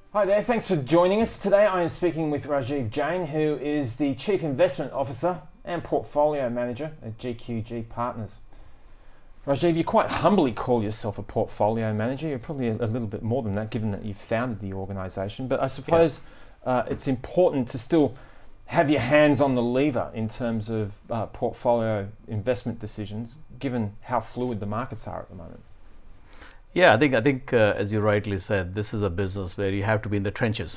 Hi there, thanks for joining us. Today I am speaking with Rajiv Jain, who is the Chief Investment Officer and Portfolio Manager at GQG Partners. Rajiv, you quite humbly call yourself a portfolio manager. You're probably a little bit more than that, given that you founded the organisation. But I suppose it's important to still have your hands on the lever in terms of portfolio investment decisions, given how fluid the markets are at the moment. Yeah, I think as you rightly said, this is a business where you have to be in the trenches,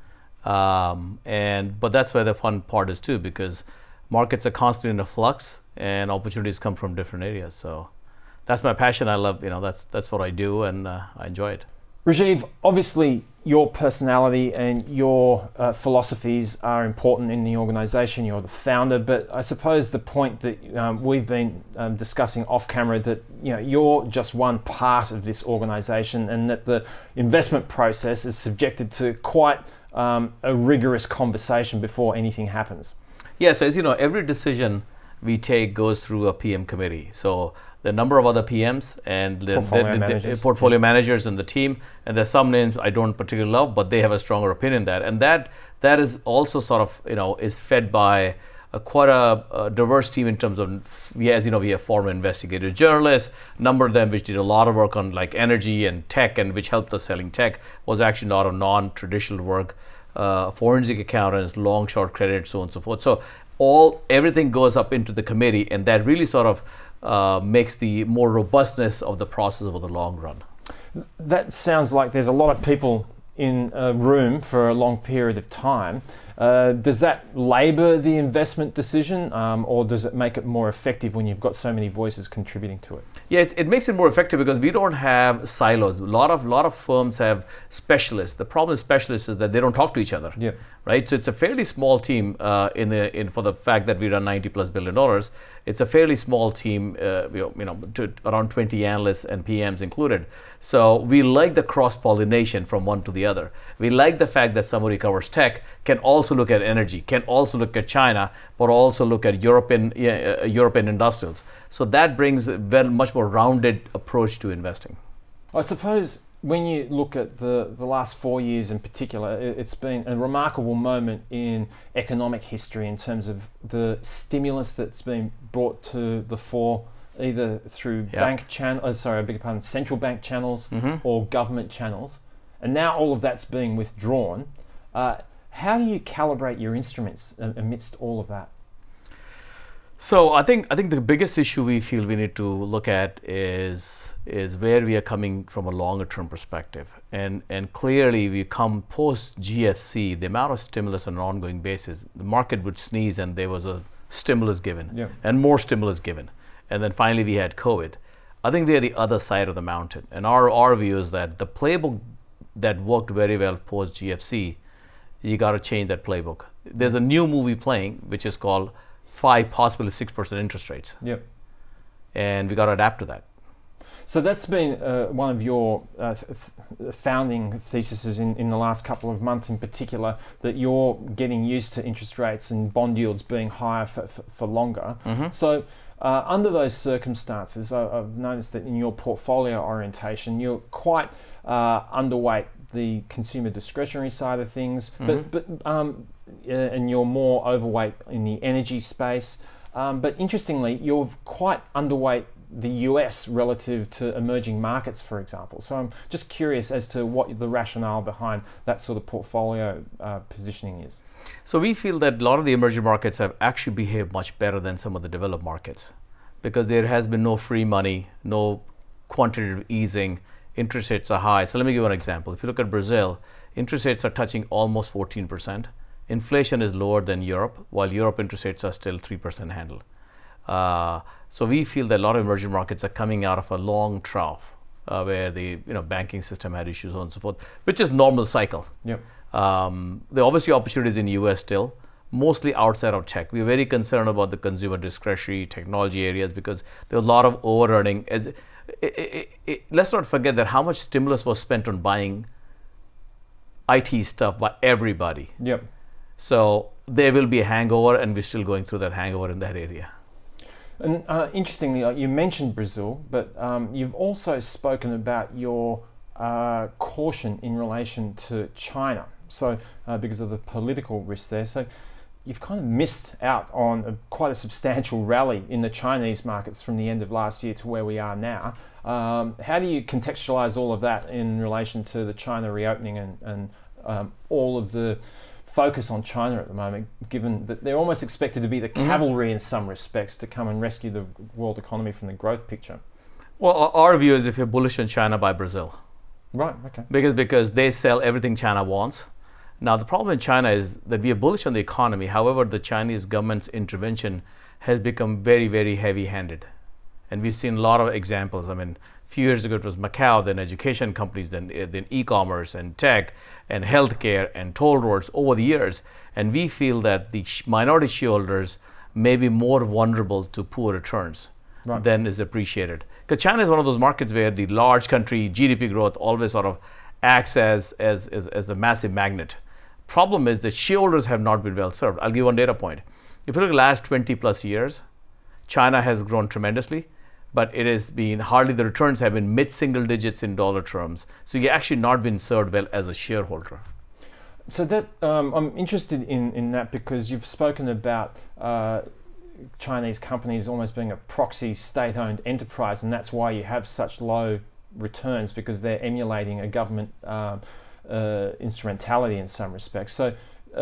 but that's where the fun part is too, because markets are constantly in a flux and opportunities come from different areas. So that's my passion. I love, that's what I do, and I enjoy it. Rajiv, obviously your personality and your philosophies are important in the organisation. You're the founder, but I suppose the point that we've been discussing off camera, that you're just one part of this organisation, and that the investment process is subjected to quite a rigorous conversation before anything happens. Yeah, so as you know, every decision we take goes through a PM committee. So the number of other PMs and the portfolio managers in the team, and there's some names I don't particularly love, but they have a stronger opinion that, and that is also sort of is fed by quite a diverse team in terms of, as you know, we have former investigative journalists, number of them which did a lot of work on like energy and tech, and which helped us selling tech, was actually not a non-traditional work, forensic accountants, long short credit, so on and so forth. So everything goes up into the committee, and that really sort of makes the more robustness of the process over the long run. That sounds like there's a lot of people in a room for a long period of time. Does that labour the investment decision, or does it make it more effective when you've got so many voices contributing to it? Yeah, it makes it more effective because we don't have silos. A lot of firms have specialists. The problem with specialists is that they don't talk to each other. Yeah. Right. So it's a fairly small team for the fact that we run $90+ billion. It's a fairly small team, to around 20 analysts and PMs included. So we like the cross-pollination from one to the other. We like the fact that somebody who covers tech can also look at energy, can also look at China, but also look at European industrials. So that brings a very much more rounded approach to investing. I suppose when you look at the last 4 years in particular, it's been a remarkable moment in economic history in terms of the stimulus that's been brought to the fore, either through central bank channels or government channels, and now all of that's being withdrawn. How do you calibrate your instruments amidst all of that? So I think the biggest issue we feel we need to look at is where we are coming from a longer term perspective, and clearly we come post GFC, the amount of stimulus on an ongoing basis, the market would sneeze and there was a stimulus given, and more stimulus given, and then finally we had COVID. I think we are the other side of the mountain, and our view is that the playbook that worked very well post GFC, you got to change that playbook. There's a new movie playing which is called 5, possibly 6% interest rates. Yep. And we got to adapt to that. So that's been one of your founding theses in the last couple of months in particular, that you're getting used to interest rates and bond yields being higher for longer. Mm-hmm. So under those circumstances, I've noticed that in your portfolio orientation, you're quite underweight the consumer discretionary side of things, and you're more overweight in the energy space. But interestingly, you're quite underweight the US relative to emerging markets, for example. So I'm just curious as to what the rationale behind that sort of portfolio positioning is. So we feel that a lot of the emerging markets have actually behaved much better than some of the developed markets, because there has been no free money, no quantitative easing, interest rates are high. So let me give you an example. If you look at Brazil, interest rates are touching almost 14%. Inflation is lower than Europe, while Europe interest rates are still 3% handle. So we feel that a lot of emerging markets are coming out of a long trough where the banking system had issues, so on and so forth, which is normal cycle. Yep. There are obviously opportunities in the US still, mostly outside of tech. We're very concerned about the consumer discretionary technology areas because there was a lot of over-earning. Let's not forget that how much stimulus was spent on buying IT stuff by everybody. Yep. So there will be a hangover, and we're still going through that hangover in that area. And interestingly, you mentioned Brazil, but you've also spoken about your caution in relation to China. So because of the political risk there. So you've kind of missed out on quite a substantial rally in the Chinese markets from the end of last year to where we are now. How do you contextualize all of that in relation to the China reopening and all of the focus on China at the moment, given that they're almost expected to be the cavalry in some respects to come and rescue the world economy from the growth picture? Well, our view is if you're bullish on China, buy Brazil. Right, okay. Because they sell everything China wants. Now, the problem in China is that we are bullish on the economy. However, the Chinese government's intervention has become very, very heavy-handed. And we've seen a lot of examples. I mean, a few years ago, it was Macau, then education companies, then e-commerce and tech and healthcare and toll roads over the years. And we feel that the minority shareholders may be more vulnerable to poor returns than is appreciated. Because China is one of those markets where the large country GDP growth always sort of acts as a massive magnet. Problem is that shareholders have not been well served. I'll give you one data point. If you look at the last 20 plus years, China has grown tremendously, but it has been hardly the returns have been mid-single digits in dollar terms. So you've actually not been served well as a shareholder. So that I'm interested in that because you've spoken about Chinese companies almost being a proxy state-owned enterprise, and that's why you have such low returns, because they're emulating a government instrumentality in some respects. So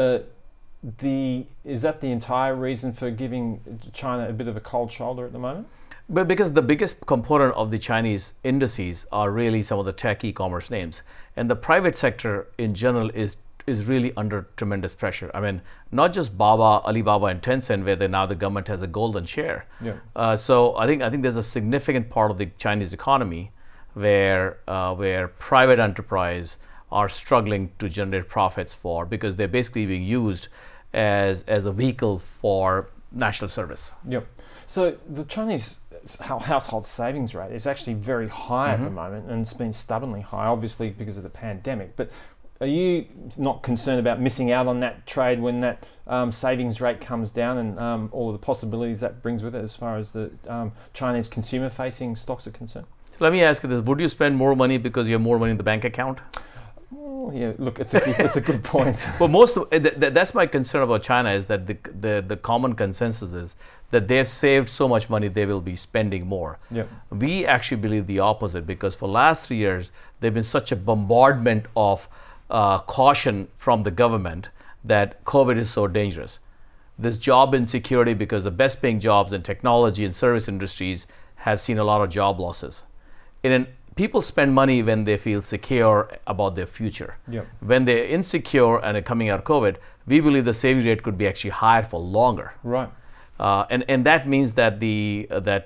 is that the entire reason for giving China a bit of a cold shoulder at the moment? But because the biggest component of the Chinese indices are really some of the tech e-commerce names, and the private sector in general is really under tremendous pressure. I mean, not just Alibaba and Tencent, where now the government has a golden share. Yeah. So I think there's a significant part of the Chinese economy where private enterprise are struggling to generate profits because they're basically being used as a vehicle for national service. Yep. So the Chinese household savings rate is actually very high at the moment, and it's been stubbornly high, obviously because of the pandemic. But are you not concerned about missing out on that trade when that savings rate comes down and all of the possibilities that brings with it as far as the Chinese consumer-facing stocks are concerned? So let me ask you this: would you spend more money because you have more money in the bank account? Oh, yeah, look, it's a good point. But that's my concern about China is that the common consensus is that they've saved so much money they will be spending more. Yep. We actually believe the opposite, because for the last 3 years there's been such a bombardment of caution from the government that COVID is so dangerous. There's job insecurity because the best paying jobs in technology and service industries have seen a lot of job losses. People spend money when they feel secure about their future. Yep. When they're insecure and are coming out of COVID, we believe the savings rate could be actually higher for longer. Right. And that means that the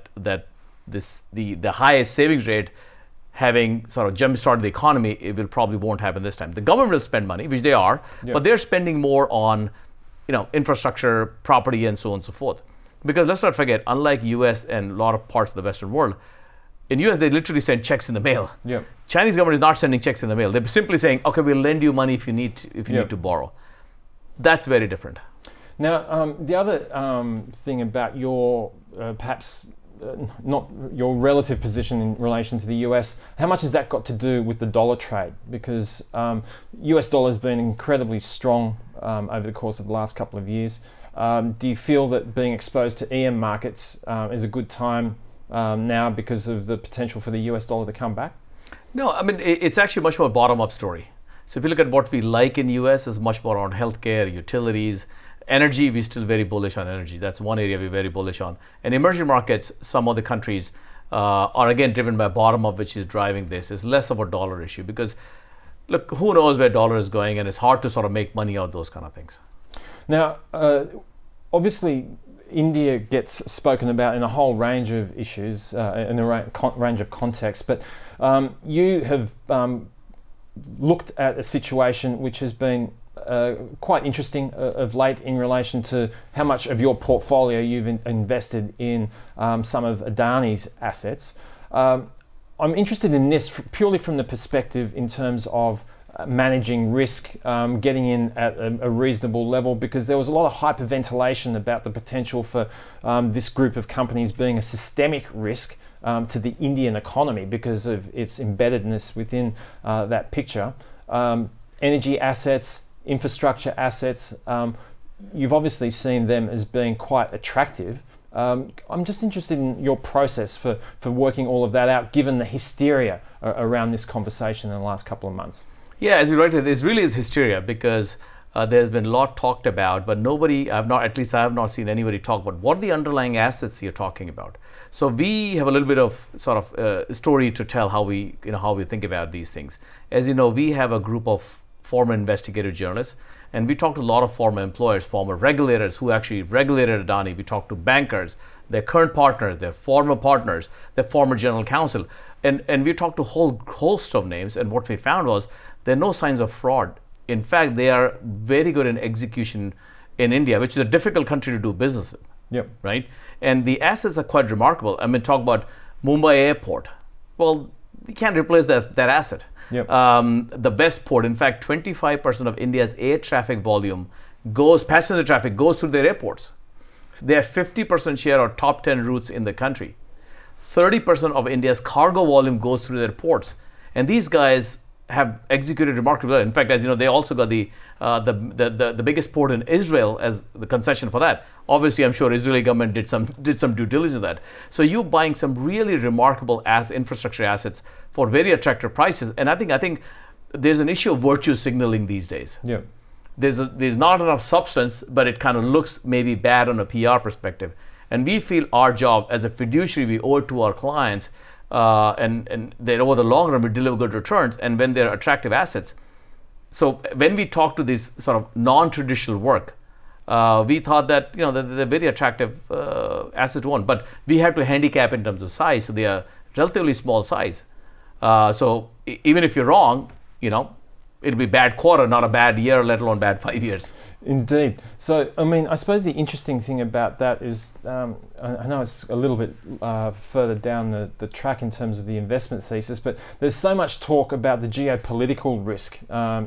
highest savings rate, having sort of jump-started the economy, it probably won't happen this time. The government will spend money, which they are, but they're spending more on, infrastructure, property, and so on and so forth. Because let's not forget, unlike US and a lot of parts of the Western world, in US they literally send checks in the mail. Yeah. Chinese government is not sending checks in the mail. They're simply saying, okay, we'll lend you money if you need to borrow. That's very different. Now, the other thing about your perhaps not your relative position in relation to the US, how much has that got to do with the dollar trade? Because US dollar has been incredibly strong over the course of the last couple of years. Do you feel that being exposed to EM markets is a good time now because of the potential for the US dollar to come back? No, I mean, it's actually much more a bottom-up story. So if you look at what we like in the US, is much more on healthcare, utilities, energy. We're still very bullish on energy. That's one area we're very bullish on. And emerging markets, some of the countries are again driven by bottom-up, which is driving this. It's less of a dollar issue because, look, who knows where dollar is going, and it's hard to sort of make money out of those kind of things. Now, obviously, India gets spoken about in a whole range of issues, in a range of contexts, but you have looked at a situation which has been quite interesting of late in relation to how much of your portfolio you've invested in some of Adani's assets. I'm interested in this purely from the perspective in terms of managing risk, getting in at a reasonable level, because there was a lot of hyperventilation about the potential for this group of companies being a systemic risk to the Indian economy because of its embeddedness within that picture. Energy assets, infrastructure assets, you've obviously seen them as being quite attractive. I'm just interested in your process for working all of that out, given the hysteria around this conversation in the last couple of months. Yeah, as you rightly, it really is hysteria because there's been a lot talked about, but I have not seen anybody talk about what are the underlying assets you're talking about. So we have a little bit of sort of story to tell how we think about these things. As you know, we have a group of former investigative journalists, and we talk to a lot of former employers, former regulators who actually regulated Adani. We talk to bankers, their current partners, their former partners, their former general counsel, and we talked to a whole host of names. And what we found was there are no signs of fraud. In fact, they are very good in execution in India, which is a difficult country to do business in. Yep. Right? And the assets are quite remarkable. I mean, talk about Mumbai airport. Well, you can't replace that asset. Yep. The best port, in fact, 25% of India's air traffic volume passenger traffic goes through their airports. They have 50% share of top 10 routes in the country. 30% of India's cargo volume goes through their ports. And these guys have executed remarkably well. In fact, as you know, they also got the biggest port in Israel as the concession for that. Obviously, I'm sure Israeli government did some due diligence of that. So you're buying some really remarkable infrastructure assets for very attractive prices. And I think there's an issue of virtue signaling these days. Yeah. There's not enough substance, but it kind of looks maybe bad on a PR perspective. And we feel our job as a fiduciary, we owe it to our clients. And that over the long run we deliver good returns, and when they're attractive assets. So when we talk to this sort of non-traditional work, we thought that that they're very attractive assets to own, but we have to handicap in terms of size. So they are relatively small size. So even if you're wrong, it'll be bad quarter, not a bad year, let alone bad 5 years. Indeed. So, I mean, I suppose the interesting thing about that is, I know it's a little bit further down the track in terms of the investment thesis, but there's so much talk about the geopolitical risk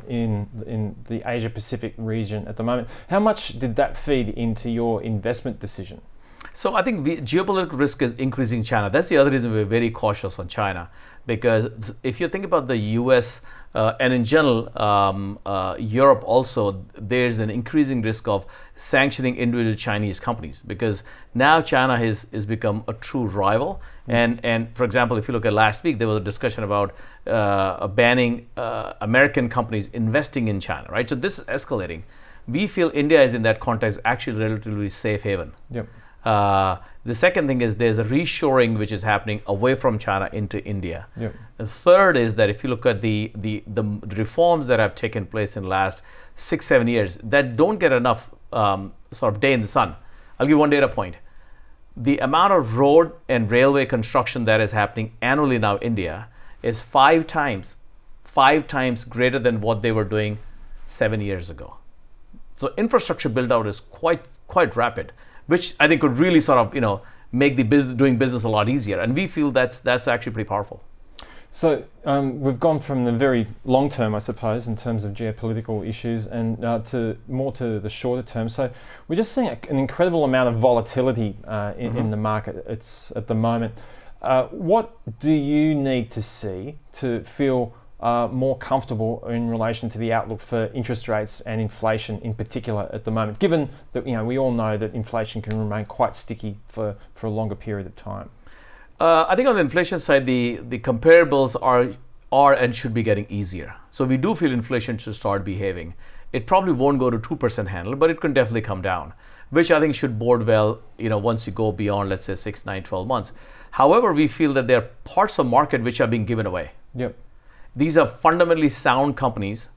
in the Asia-Pacific region at the moment. How much did that feed into your investment decision? So I think geopolitical risk is increasing in China. That's the other reason we're very cautious on China, because if you think about the US and in general Europe also, there's an increasing risk of sanctioning individual Chinese companies, because now China has become a true rival. And for example, if you look at last week, there was a discussion about banning American companies investing in China, right? So this is escalating. We feel India is in that context actually relatively safe haven. Yep. The second thing is there's a reshoring which is happening away from China into India. Yep. The third is that if you look at the reforms that have taken place in the last 6-7 years that don't get enough sort of day in the sun. I'll give you one data point. The amount of road and railway construction that is happening annually now in India is 5 times greater than what they were doing 7 years ago. So infrastructure build out is quite rapid, which I think could really sort of make the doing business a lot easier. And we feel that's actually pretty powerful. So we've gone from the very long term, I suppose, in terms of geopolitical issues, and to the shorter term. So we're just seeing an incredible amount of volatility in the market. It's at the moment. What do you need to see to feel more comfortable in relation to the outlook for interest rates and inflation in particular at the moment, given that we all know that inflation can remain quite sticky for a longer period of time? I think on the inflation side, the comparables are and should be getting easier. So we do feel inflation should start behaving. It probably won't go to 2% handle, but it can definitely come down, which I think should bode well, once you go beyond, let's say 6, 9, 12 months. However, we feel that there are parts of the market which are being given away. Yep. These are fundamentally sound companies,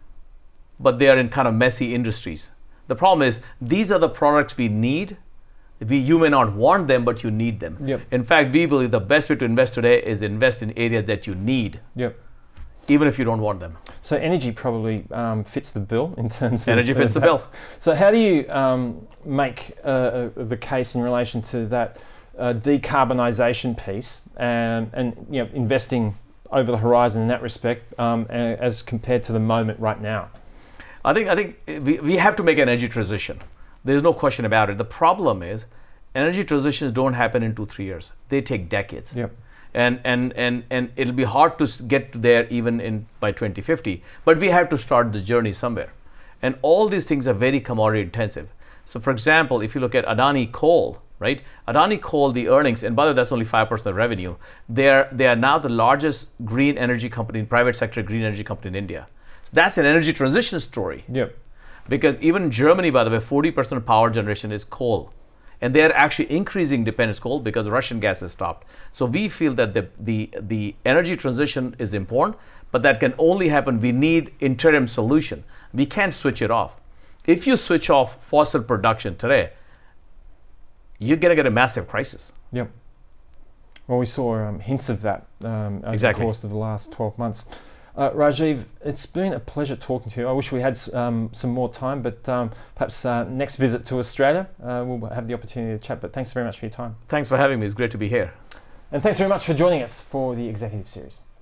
but they are in kind of messy industries. The problem is these are the products we need. You may not want them, but you need them. Yep. In fact, we believe the best way to invest today is invest in areas that you need. Yep. Even if you don't want them. So energy probably fits the bill in terms of... Energy fits the bill. So how do you make the case in relation to that decarbonisation piece and investing over the horizon in that respect, as compared to the moment right now? I think we have to make an energy transition. There's no question about it. The problem is energy transitions don't happen in 2-3 years. They take decades. Yep. And it'll be hard to get there even by 2050. But we have to start the journey somewhere. And all these things are very commodity intensive. So for example, if you look at Adani Coal, right? Adani Coal, the earnings, and by the way, that's only 5% of revenue. They are now the largest green energy company, private sector green energy company in India. So that's an energy transition story. Yep. Because even in Germany, by the way, 40% of power generation is coal. And they're actually increasing dependence coal because Russian gas has stopped. So we feel that the energy transition is important, but that can only happen. We need interim solution. We can't switch it off. If you switch off fossil production today, you're going to get a massive crisis. Yep. Well, we saw hints of that over the course of the last 12 months. Rajiv, it's been a pleasure talking to you. I wish we had some more time, but perhaps next visit to Australia, we'll have the opportunity to chat. But thanks very much for your time. Thanks for having me. It's great to be here. And thanks very much for joining us for the Executive Series.